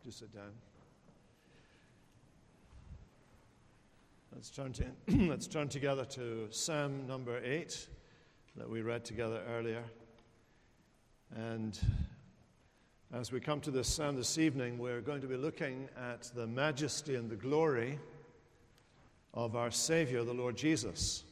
to sit down. Let's turn together to Psalm number 8 that we read together earlier. And as we come to this psalm this evening, we're going to be looking at the majesty and the glory of our Savior, the Lord Jesus.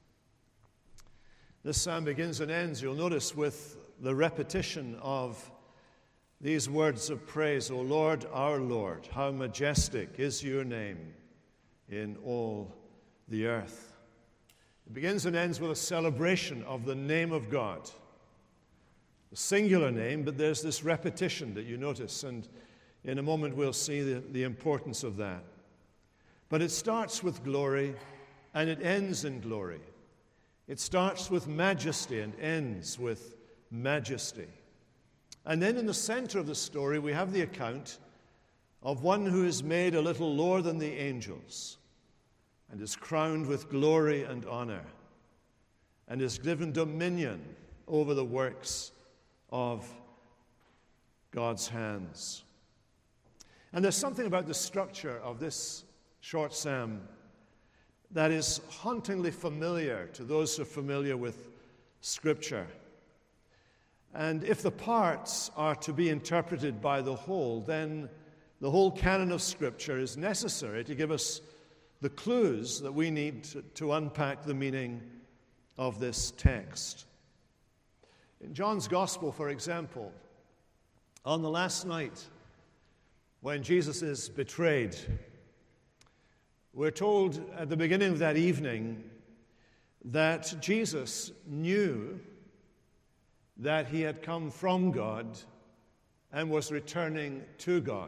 This psalm begins and ends, you'll notice, with the repetition of these words of praise. O Lord, our Lord, how majestic is your name in all the earth. It begins and ends with a celebration of the name of God. A singular name, but there's this repetition that you notice, and in a moment we'll see the importance of that. But it starts with glory, and it ends in glory. It starts with majesty and ends with majesty. And then in the center of the story, we have the account of one who is made a little lower than the angels and is crowned with glory and honor and is given dominion over the works of God's hands. And there's something about the structure of this short psalm that is hauntingly familiar to those who are familiar with Scripture. And if the parts are to be interpreted by the whole, then the whole canon of Scripture is necessary to give us the clues that we need to unpack the meaning of this text. In John's Gospel, for example, on the last night when Jesus is betrayed, we're told at the beginning of that evening that Jesus knew that he had come from God and was returning to God.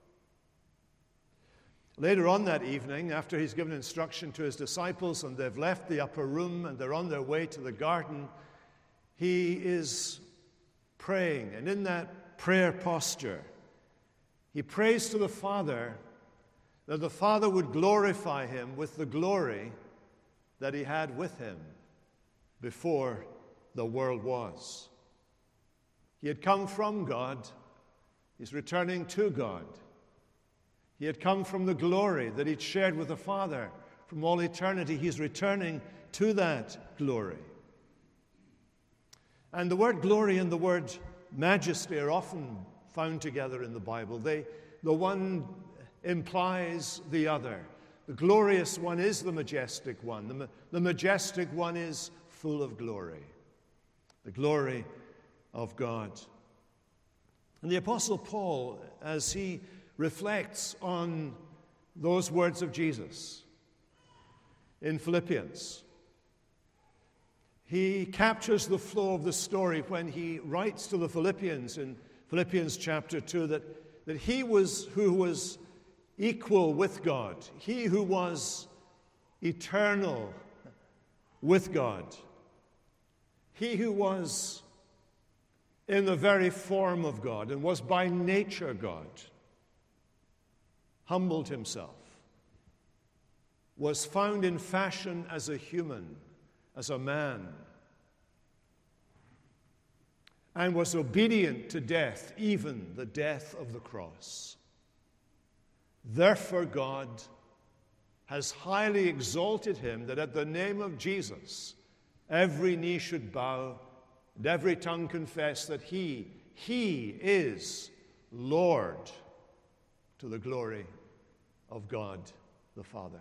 Later on that evening, after he's given instruction to his disciples and they've left the upper room and they're on their way to the garden, he is praying. And in that prayer posture, he prays to the Father that the Father would glorify him with the glory that he had with him before the world was. He had come from God. He's returning to God. He had come from the glory that he'd shared with the Father from all eternity. He's returning to that glory. And the word glory and the word majesty are often found together in the Bible. The one implies the other. The glorious one is the majestic one. The majestic one is full of glory. The glory of God. And the Apostle Paul, as he reflects on those words of Jesus in Philippians, he captures the flow of the story when he writes to the Philippians in Philippians chapter 2 that he who was equal with God, he who was eternal with God, he who was in the very form of God and was by nature God, humbled himself, was found in fashion as a human, as a man, and was obedient to death, even the death of the cross. Therefore God has highly exalted him, that at the name of Jesus every knee should bow and every tongue confess that he is Lord, to the glory of God the Father.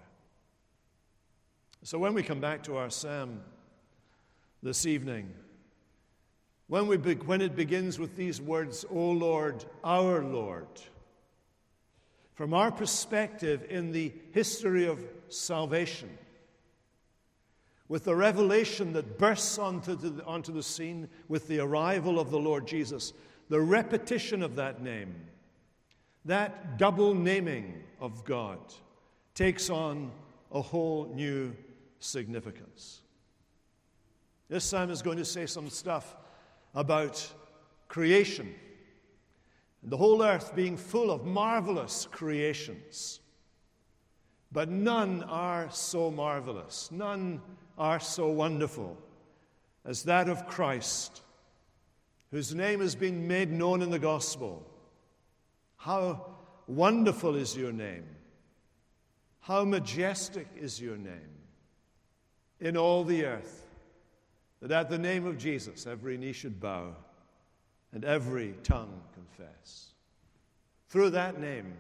So when we come back to our psalm this evening, when it begins with these words, O Lord, our Lord, from our perspective in the history of salvation, with the revelation that bursts onto the scene with the arrival of the Lord Jesus, the repetition of that name, that double naming of God, takes on a whole new significance. This psalm is going to say some stuff about creation, and the whole earth being full of marvelous creations. But none are so marvelous, none are so wonderful as that of Christ, whose name has been made known in the gospel. How wonderful is your name. How majestic is your name in all the earth, that at the name of Jesus every knee should bow and every tongue confess. Through that name,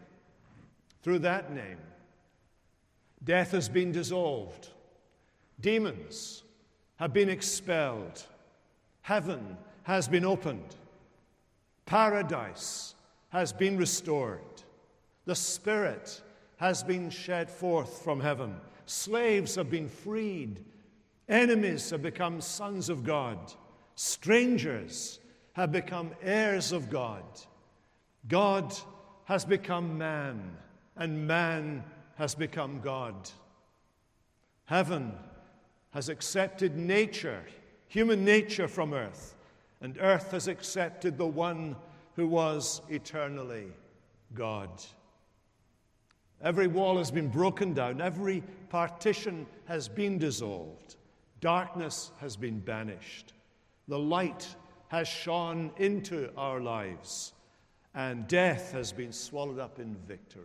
death has been dissolved. Demons have been expelled. Heaven has been opened. Paradise has been restored. The Spirit has been shed forth from heaven. Slaves have been freed. Enemies have become sons of God. Strangers have become heirs of God. God has become man, and man has become God. Heaven has accepted nature, human nature from earth, and earth has accepted the one who was eternally God. Every wall has been broken down. Every partition has been dissolved. Darkness has been banished. The light has shone into our lives, and death has been swallowed up in victory.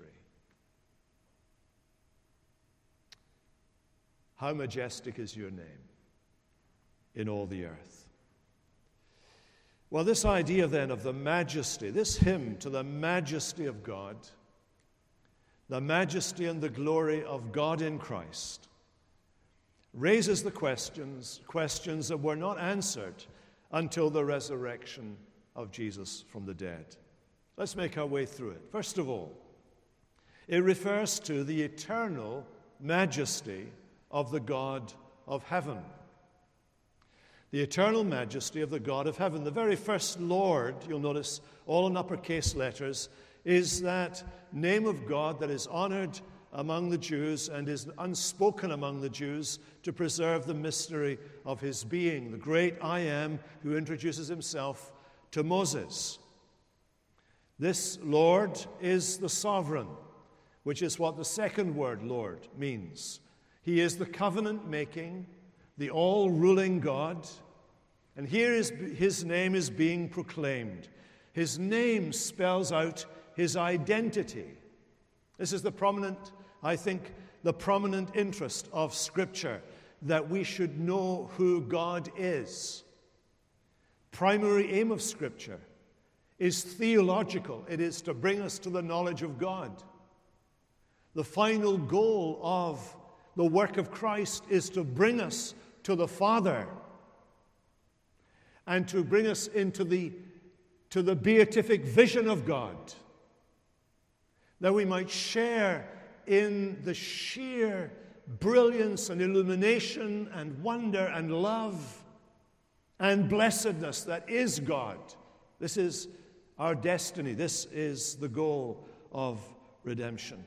How majestic is your name in all the earth. Well, this idea then of the majesty, this hymn to the majesty of God, the majesty and the glory of God in Christ, raises the questions that were not answered until the resurrection of Jesus from the dead. Let's make our way through it. First of all, it refers to the eternal majesty of the God of heaven. The eternal majesty of the God of heaven. The very first Lord, you'll notice all in uppercase letters, is that name of God that is honored among the Jews and is unspoken among the Jews to preserve the mystery of his being, the great I Am who introduces himself to Moses. This Lord is the sovereign, which is what the second word Lord means. He is the covenant-making, the all-ruling God, and here his name is being proclaimed. His name spells out his identity. This is the prominent interest of Scripture, that we should know who God is. Primary aim of Scripture is theological. It is to bring us to the knowledge of God. The final goal of the work of Christ is to bring us to the Father and to bring us into the beatific vision of God, that we might share in the sheer brilliance and illumination and wonder and love and blessedness that is God. This is our destiny. This is the goal of redemption.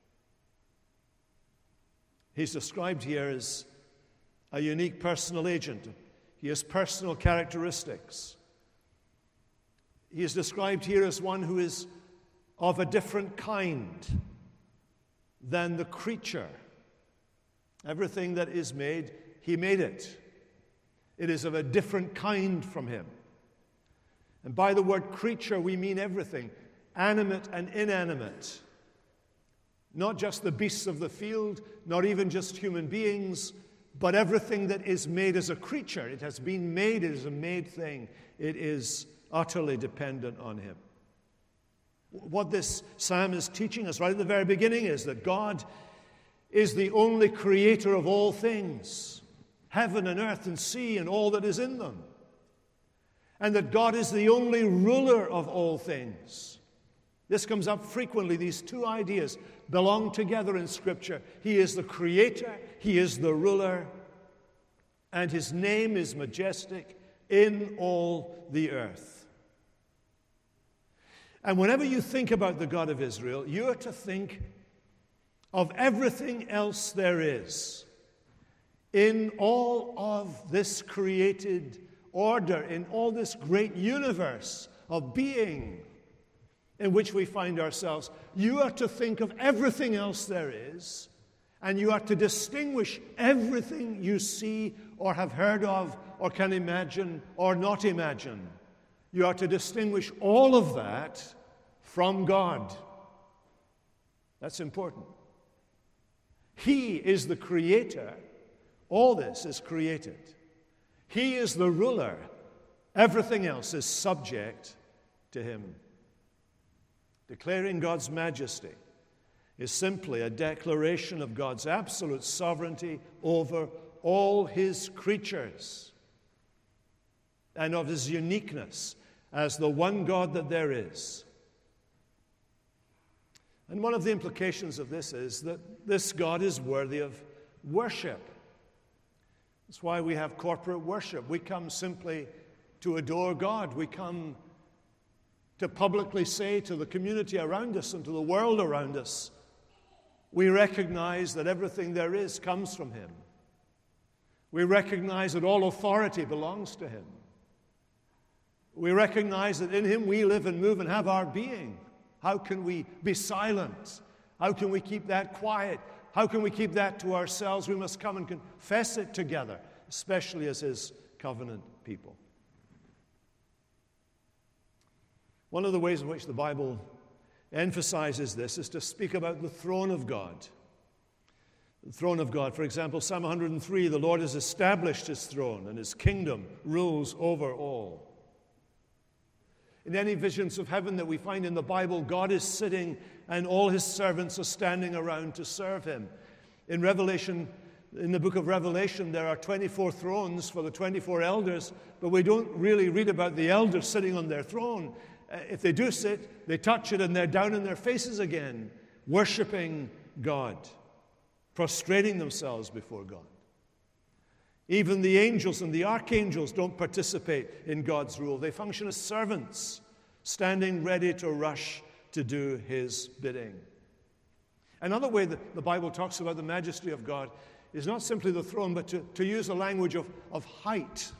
He's described here as a unique personal agent. He has personal characteristics. He is described here as one who is of a different kind than the creature. Everything that is made, he made it. It is of a different kind from him. And by the word creature, we mean everything, animate and inanimate. Not just the beasts of the field, not even just human beings, but everything that is made as a creature. It has been made, it is a made thing. It is utterly dependent on him. What this psalm is teaching us right at the very beginning is that God is the only creator of all things, heaven and earth and sea and all that is in them. And that God is the only ruler of all things. This comes up frequently. These two ideas belong together in Scripture. He is the creator, he is the ruler, and his name is majestic in all the earth. And whenever you think about the God of Israel, you are to think of everything else there is in all of this created order, in all this great universe of being in which we find ourselves. You are to think of everything else there is, and you are to distinguish everything you see or have heard of or can imagine or not imagine. You are to distinguish all of that from God. That's important. He is the creator. All this is created. He is the ruler. Everything else is subject to him. Declaring God's majesty is simply a declaration of God's absolute sovereignty over all his creatures and of his uniqueness as the one God that there is. And one of the implications of this is that this God is worthy of worship. That's why we have corporate worship. We come simply to adore God. We come to publicly say to the community around us and to the world around us, we recognize that everything there is comes from him. We recognize that all authority belongs to him. We recognize that in him we live and move and have our being. How can we be silent? How can we keep that quiet? How can we keep that to ourselves? We must come and confess it together, especially as his covenant people. One of the ways in which the Bible emphasizes this is to speak about the throne of God. The throne of God. For example, Psalm 103, the Lord has established his throne and his kingdom rules over all. In any visions of heaven that we find in the Bible, God is sitting and all his servants are standing around to serve him. In the book of Revelation, there are 24 thrones for the 24 elders, but we don't really read about the elders sitting on their throne. If they do sit, they touch it and they're down on their faces again, worshiping God, prostrating themselves before God. Even the angels and the archangels don't participate in God's rule. They function as servants, standing ready to rush to do his bidding. Another way that the Bible talks about the majesty of God is not simply the throne, but to use a language of height.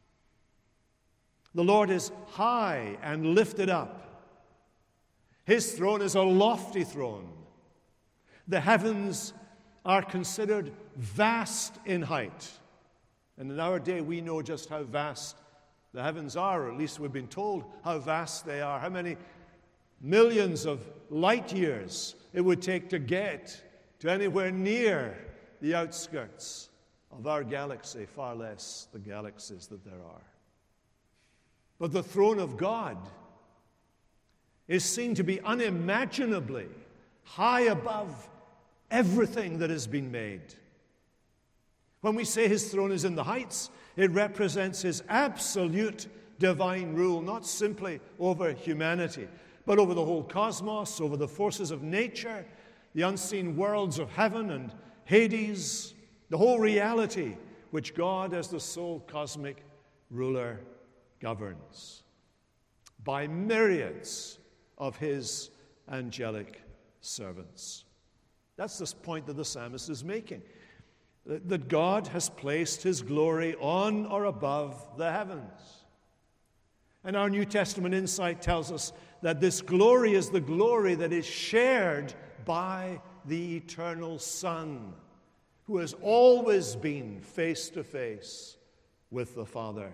The Lord is high and lifted up. His throne is a lofty throne. The heavens are considered vast in height. And in our day, we know just how vast the heavens are, or at least we've been told how vast they are, how many millions of light years it would take to get to anywhere near the outskirts of our galaxy, far less the galaxies that there are. But the throne of God is seen to be unimaginably high above everything that has been made. When we say his throne is in the heights, it represents his absolute divine rule, not simply over humanity, but over the whole cosmos, over the forces of nature, the unseen worlds of heaven and Hades, the whole reality which God, as the sole cosmic ruler, governs by myriads of his angelic servants. That's this point that the psalmist is making, that God has placed his glory on or above the heavens. And our New Testament insight tells us that this glory is the glory that is shared by the eternal Son, who has always been face to face with the Father.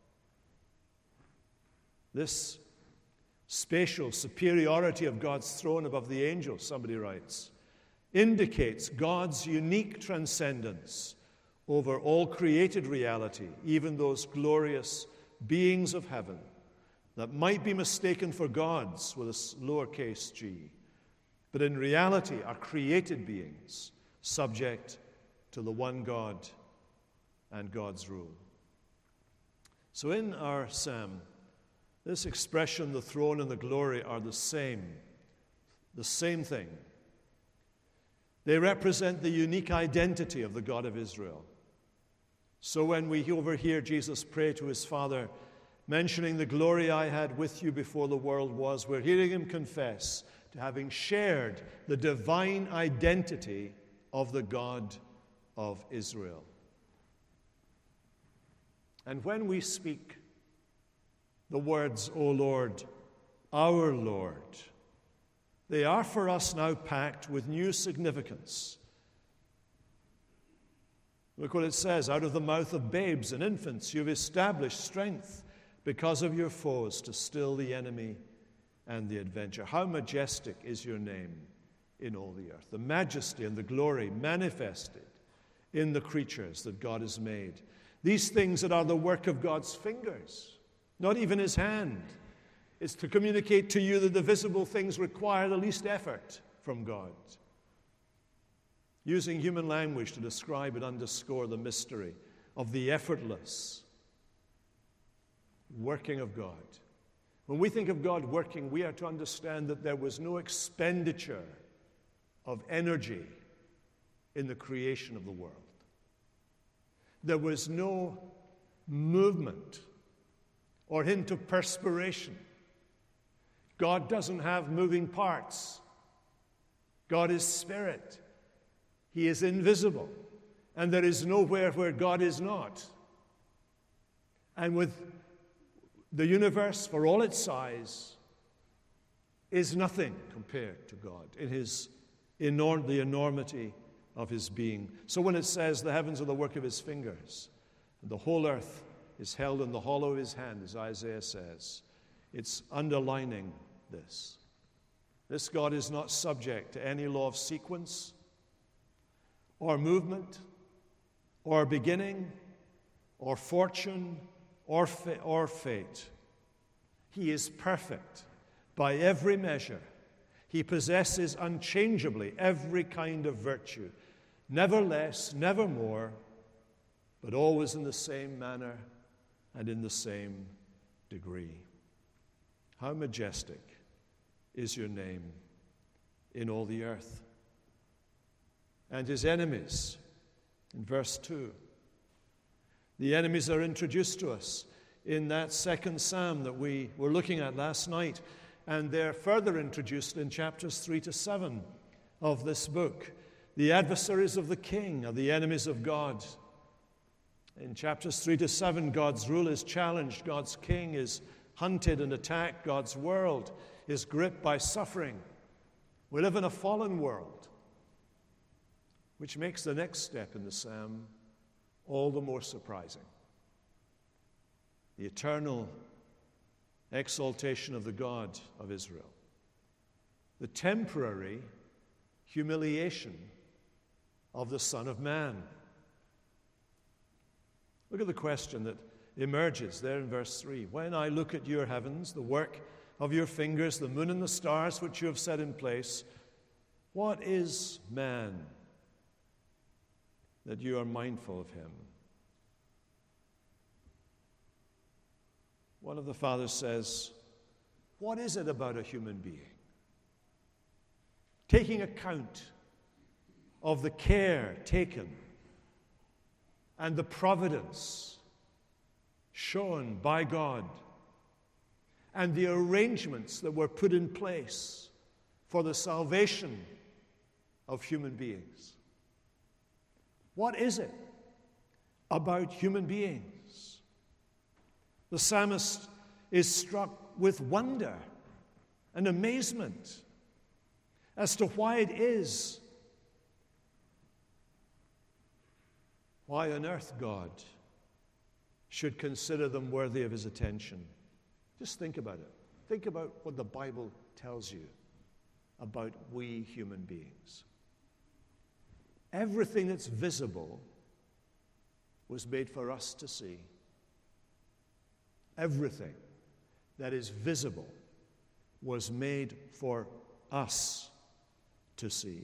This spatial superiority of God's throne above the angels, somebody writes, indicates God's unique transcendence over all created reality, even those glorious beings of heaven that might be mistaken for gods with a lowercase g, but in reality are created beings subject to the one God and God's rule. So in our psalm, this expression, the throne and the glory, are the same thing. They represent the unique identity of the God of Israel. So when we overhear Jesus pray to his Father, mentioning the glory I had with you before the world was, we're hearing him confess to having shared the divine identity of the God of Israel. And when we speak the words, O Lord, our Lord, they are for us now packed with new significance. Look what it says, out of the mouth of babes and infants you've established strength because of your foes to still the enemy and the adventure. How majestic is your name in all the earth. The majesty and the glory manifested in the creatures that God has made. These things that are the work of God's fingers, not even his hand. It's to communicate to you that the visible things require the least effort from God. Using human language to describe and underscore the mystery of the effortless working of God. When we think of God working, we are to understand that there was no expenditure of energy in the creation of the world. There was no movement or hint of perspiration. God doesn't have moving parts. God is spirit. He is invisible. And there is nowhere where God is not. And with the universe, for all its size, is nothing compared to God in the enormity of his being. So when it says the heavens are the work of his fingers, and the whole earth is held in the hollow of his hand, as Isaiah says, it's underlining this. This God is not subject to any law of sequence or movement or beginning or fortune or fate. He is perfect by every measure. He possesses unchangeably every kind of virtue, never less, never more, but always in the same manner and in the same degree. How majestic is your name in all the earth. And his enemies, in verse 2. The enemies are introduced to us in that second psalm that we were looking at last night, and they're further introduced in chapters 3 to 7 of this book. The adversaries of the king are the enemies of God. In chapters 3 to 7, God's rule is challenged, God's king is hunted and attacked, God's world is gripped by suffering. We live in a fallen world, which makes the next step in the psalm all the more surprising. The eternal exaltation of the God of Israel. The temporary humiliation of the Son of Man. Look at the question that emerges there in verse 3. When I look at your heavens, the work of your fingers, the moon and the stars which you have set in place, what is man that you are mindful of him? One of the fathers says, what is it about a human being? Taking account of the care taken and the providence shown by God and the arrangements that were put in place for the salvation of human beings. What is it about human beings? The psalmist is struck with wonder and amazement as to why it is, why on earth God should consider them worthy of his attention. Just think about it. Think about what the Bible tells you about we human beings. Everything that's visible was made for us to see. Everything that is visible was made for us to see.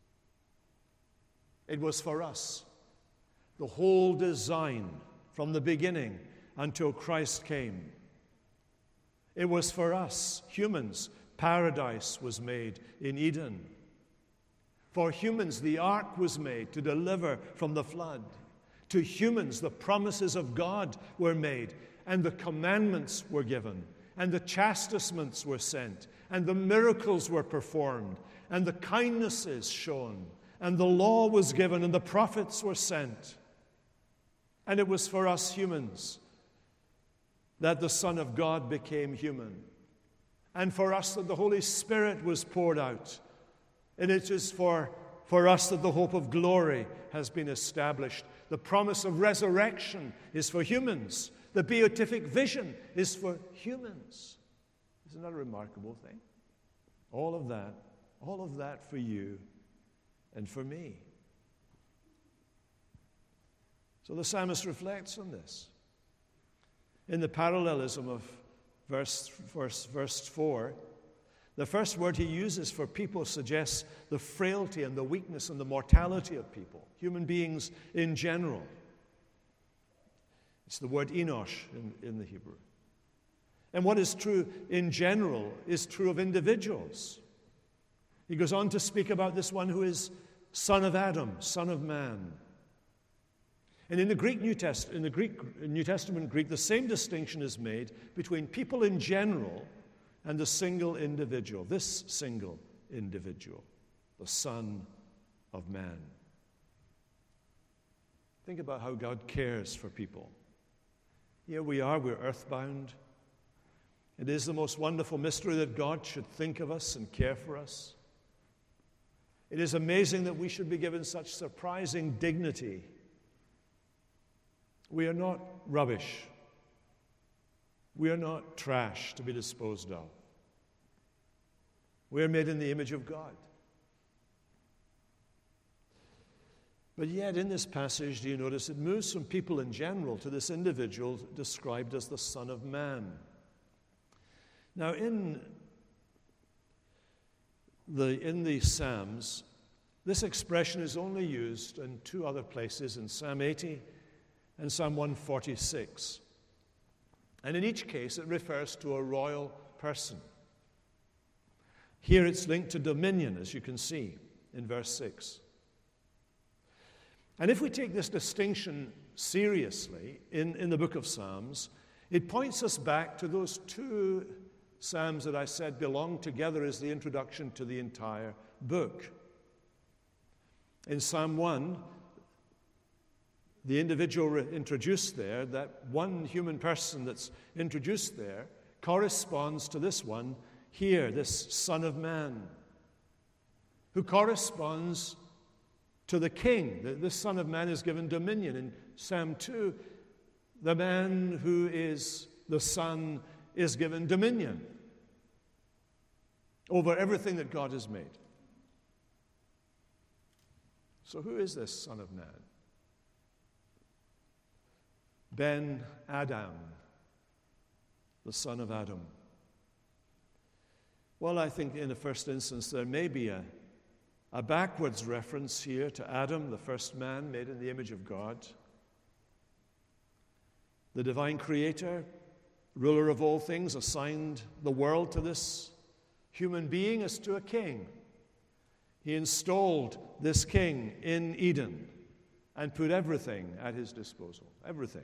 It was for us. The whole design from the beginning until Christ came. It was for us, humans. Paradise was made in Eden. For humans, the ark was made to deliver from the flood. To humans, the promises of God were made, and the commandments were given, and the chastisements were sent, and the miracles were performed, and the kindnesses shown, and the law was given, and the prophets were sent. And it was for us humans that the Son of God became human, and for us that the Holy Spirit was poured out. And it is for us that the hope of glory has been established. The promise of resurrection is for humans. The beatific vision is for humans. Isn't that a remarkable thing? All of that All of that for you and for me. So the psalmist reflects on this. In the parallelism of verse 4, the first word he uses for people suggests the frailty and the weakness and the mortality of people, human beings in general. It's the word enosh in the Hebrew. And what is true in general is true of individuals. He goes on to speak about this one who is son of Adam, son of man. And in the New Testament Greek, the same distinction is made between people in general and the single individual, this single individual, the Son of Man. Think about how God cares for people. Here we are, we're earthbound. It is the most wonderful mystery that God should think of us and care for us. It is amazing that we should be given such surprising dignity. We are not rubbish. We are not trash to be disposed of. We are made in the image of God. But yet, in this passage, do you notice it moves from people in general to this individual described as the Son of Man. Now, in the Psalms, this expression is only used in two other places, in Psalm 80 and Psalm 146. And in each case, it refers to a royal person. Here it's linked to dominion, as you can see in verse 6. And if we take this distinction seriously in the book of Psalms, it points us back to those two Psalms that I said belong together as the introduction to the entire book. In Psalm 1, the individual introduced there, that one human person that's introduced there, corresponds to this one here, this Son of Man, who corresponds to the king. This Son of Man is given dominion. In Psalm 2, the man who is the Son is given dominion over everything that God has made. So who is this Son of Man? Ben Adam, the son of Adam. Well, I think in the first instance there may be a backwards reference here to Adam, the first man made in the image of God. The divine creator, ruler of all things, assigned the world to this human being as to a king. He installed this king in Eden and put everything at his disposal. Everything.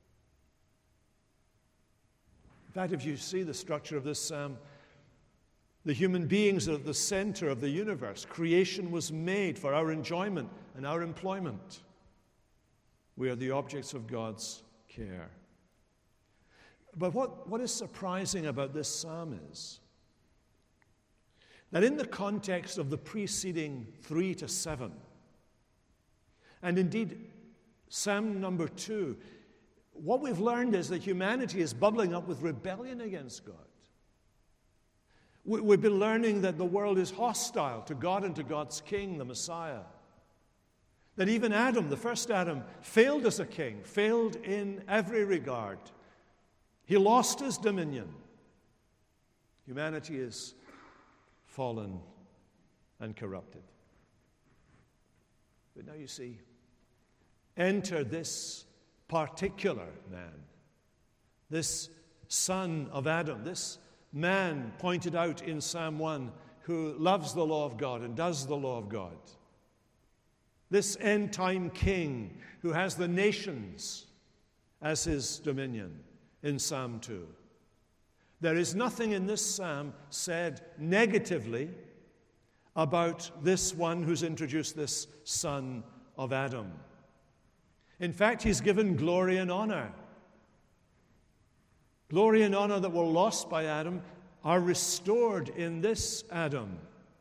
In fact, if you see the structure of this psalm, the human beings are at the center of the universe. Creation was made for our enjoyment and our employment. We are the objects of God's care. But what is surprising about this psalm is that in the context of the preceding 3 to 7, and indeed Psalm number 2, what we've learned is that humanity is bubbling up with rebellion against God. We've been learning that the world is hostile to God and to God's King, the Messiah. That even Adam, the first Adam, failed as a king, failed in every regard. He lost his dominion. Humanity is fallen and corrupted. But now you see, enter this particular man, this son of Adam, this man pointed out in Psalm 1 who loves the law of God and does the law of God. This end-time king who has the nations as his dominion in Psalm 2. There is nothing in this psalm said negatively about this one who's introduced this son of Adam. In fact, he's given glory and honor. Glory and honor that were lost by Adam are restored in this Adam.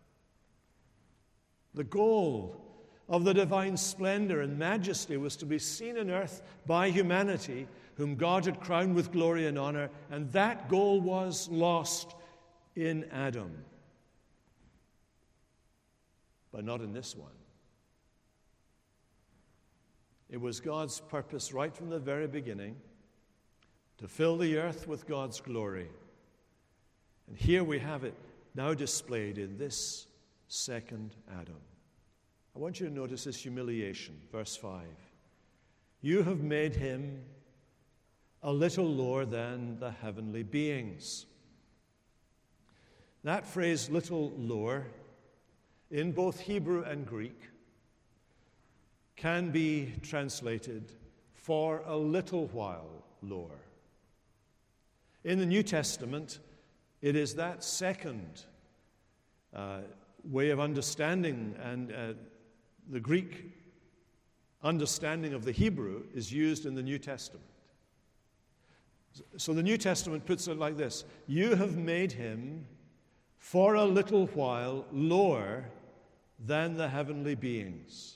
The goal of the divine splendor and majesty was to be seen on earth by humanity, whom God had crowned with glory and honor, and that goal was lost in Adam. but not in this one. It was God's purpose right from the very beginning to fill the earth with God's glory. And here we have it now displayed in this second Adam. I want you to notice his humiliation. Verse 5. You have made him a little lower than the heavenly beings. That phrase, little lower, in both Hebrew and Greek, can be translated for a little while lower. In the New Testament, it is that second way of understanding, and the Greek understanding of the Hebrew is used in the New Testament. So the New Testament puts it like this: you have made him for a little while lower than the heavenly beings.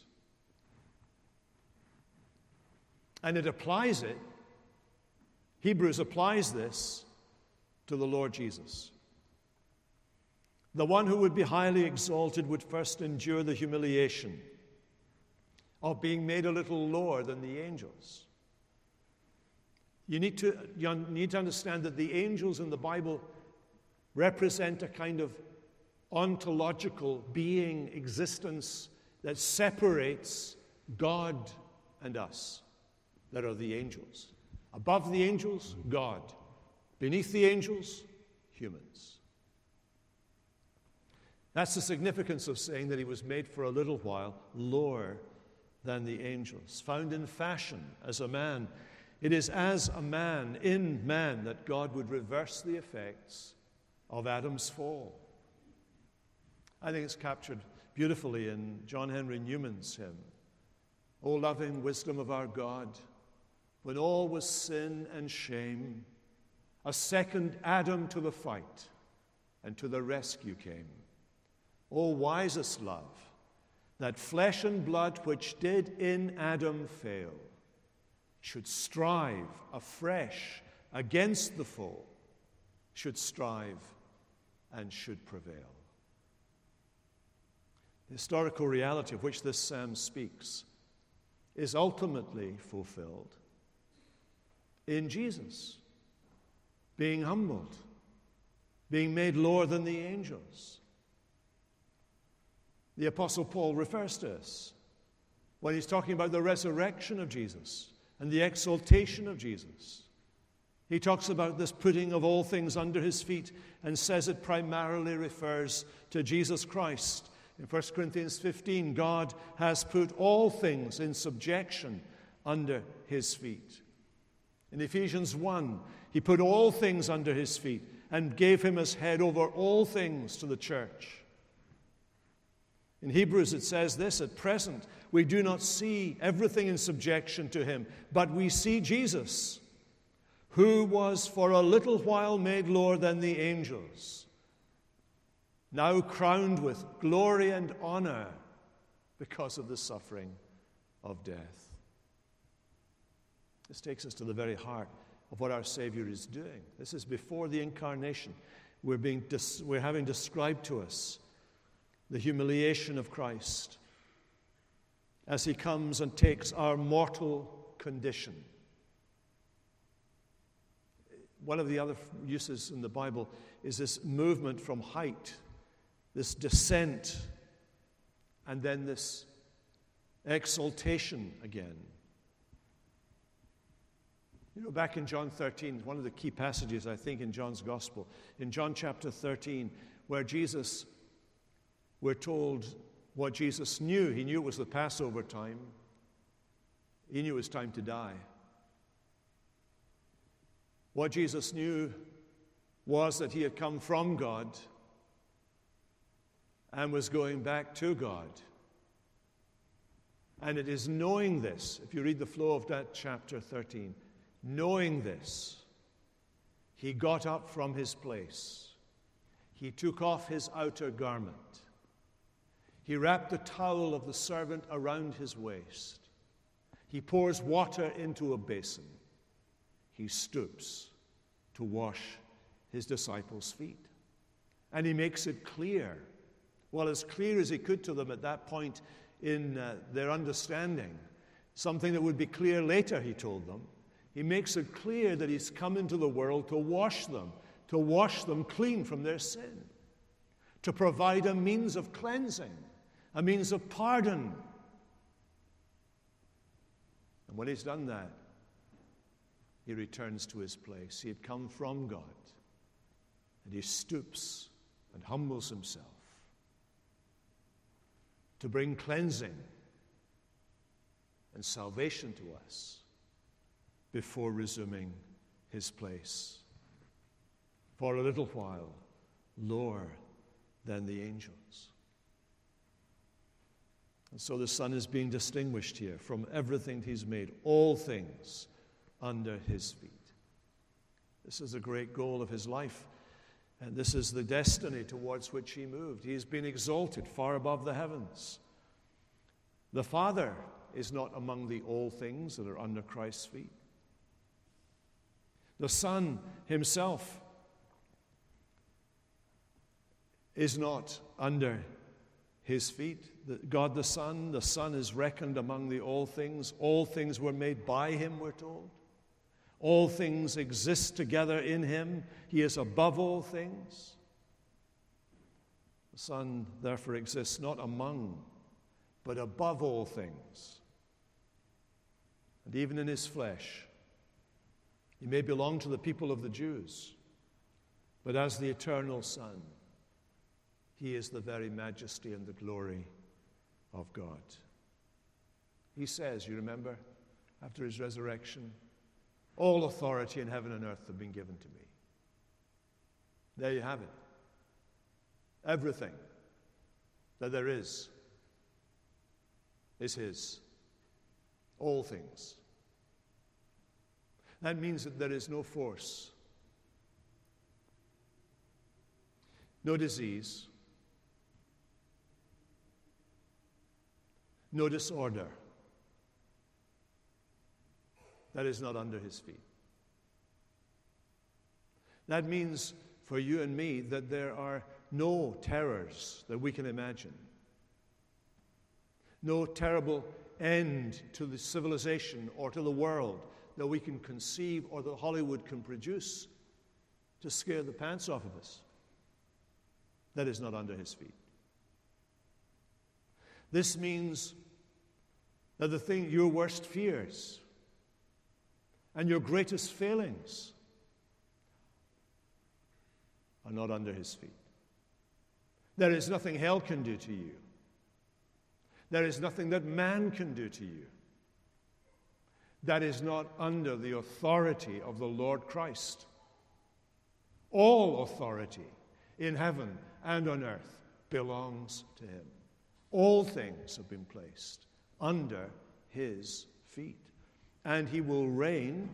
And it applies it, Hebrews applies this to the Lord Jesus. The one who would be highly exalted would first endure the humiliation of being made a little lower than the angels. You need to understand that the angels in the Bible represent a kind of ontological being existence that separates God and us. That are the angels. Above the angels, God. Beneath the angels, humans. That's the significance of saying that he was made for a little while lower than the angels. Found in fashion as a man. It is as a man, in man, that God would reverse the effects of Adam's fall. I think it's captured beautifully in John Henry Newman's hymn, O loving wisdom of our God, when all was sin and shame, a second Adam to the fight and to the rescue came. O wisest love, that flesh and blood which did in Adam fail, should strive afresh against the foe, should strive and should prevail. The historical reality of which this psalm speaks is ultimately fulfilled in Jesus, being humbled, being made lower than the angels. The Apostle Paul refers to this when he's talking about the resurrection of Jesus and the exaltation of Jesus. He talks about this putting of all things under his feet and says it primarily refers to Jesus Christ. In 1 Corinthians 15, God has put all things in subjection under his feet. In Ephesians 1, he put all things under his feet and gave him as head over all things to the church. In Hebrews it says this: at present we do not see everything in subjection to him, but we see Jesus, who was for a little while made lower than the angels, now crowned with glory and honor because of the suffering of death. This takes us to the very heart of what our Savior is doing. This is before the incarnation. We're having described to us the humiliation of Christ as he comes and takes our mortal condition. One of the other uses in the Bible is this movement from height, this descent, and then this exaltation again. You know, back in John 13, one of the key passages, I think, in John's Gospel, in John chapter 13, where we're told what Jesus knew. He knew it was the Passover time. He knew it was time to die. What Jesus knew was that he had come from God and was going back to God. And it is knowing this, if you read the flow of that chapter 13, knowing this, he got up from his place. He took off his outer garment. He wrapped the towel of the servant around his waist. He pours water into a basin. He stoops to wash his disciples' feet. And he makes it clear Well, as clear as he could to them at that point in their understanding, something that would be clear later, he told them. He makes it clear that he's come into the world to wash them clean from their sin, to provide a means of cleansing, a means of pardon. And when he's done that, he returns to his place. He had come from God, and he stoops and humbles himself to bring cleansing and salvation to us before resuming his place. For a little while, lower than the angels. And so the Son is being distinguished here from everything he's made, all things under his feet. This is a great goal of his life, and this is the destiny towards which he moved. He has been exalted far above the heavens. The Father is not among the all things that are under Christ's feet. The Son himself is not under his feet. God the Son is reckoned among the all things. All things were made by him, we're told. All things exist together in him. He is above all things. The Son, therefore, exists not among, but above all things. And even in his flesh, he may belong to the people of the Jews, but as the eternal Son, he is the very majesty and the glory of God. He says, you remember, after his resurrection, all authority in heaven and earth have been given to me. There you have it. Everything that there is his. All things. That means that there is no force, no disease, no disorder that is not under his feet. That means for you and me that there are no terrors that we can imagine, no terrible end to the civilization or to the world that we can conceive or that Hollywood can produce to scare the pants off of us. That is not under his feet. This means that your worst fears and your greatest failings are not under his feet. There is nothing hell can do to you. There is nothing that man can do to you that is not under the authority of the Lord Christ. All authority in heaven and on earth belongs to him. All things have been placed under his feet. And he will reign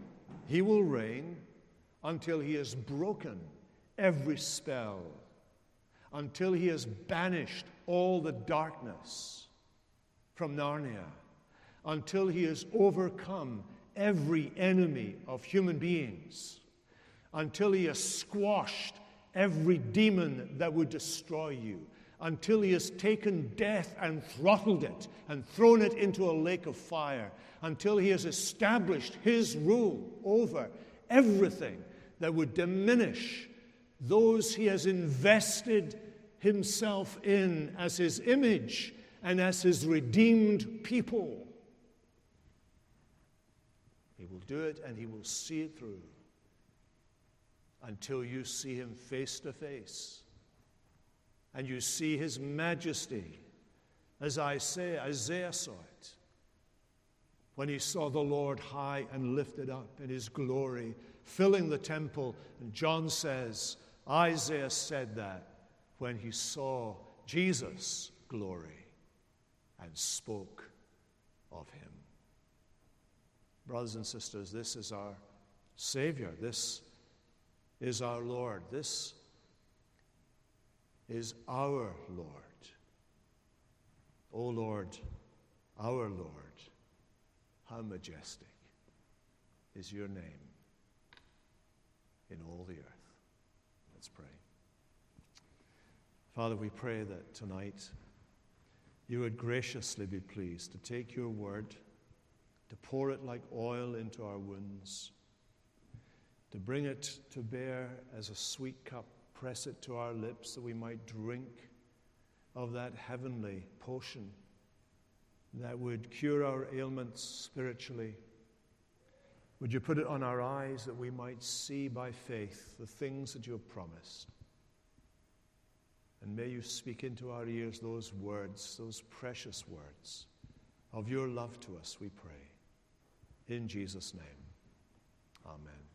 until he has broken every spell, until he has banished all the darkness from Narnia, until he has overcome every enemy of human beings, until he has squashed every demon that would destroy you, until he has taken death and throttled it and thrown it into a lake of fire, until he has established his rule over everything that would diminish those he has invested himself in as his image and as his redeemed people. He will do it and he will see it through until you see him face to face and you see his majesty, as Isaiah saw it when he saw the Lord high and lifted up in his glory, filling the temple. And John says, Isaiah said that when he saw Jesus' glory and spoke of him. Brothers and sisters, this is our Savior. This is our Lord. This is our Lord. O Lord, our Lord, how majestic is your name in all the earth. Let's pray. Father, we pray that tonight you would graciously be pleased to take your word, to pour it like oil into our wounds, to bring it to bear as a sweet cup, press it to our lips that we might drink of that heavenly potion that would cure our ailments spiritually. Would you put it on our eyes that we might see by faith the things that you have promised? And may you speak into our ears those words, those precious words of your love to us, we pray. In Jesus' name, amen.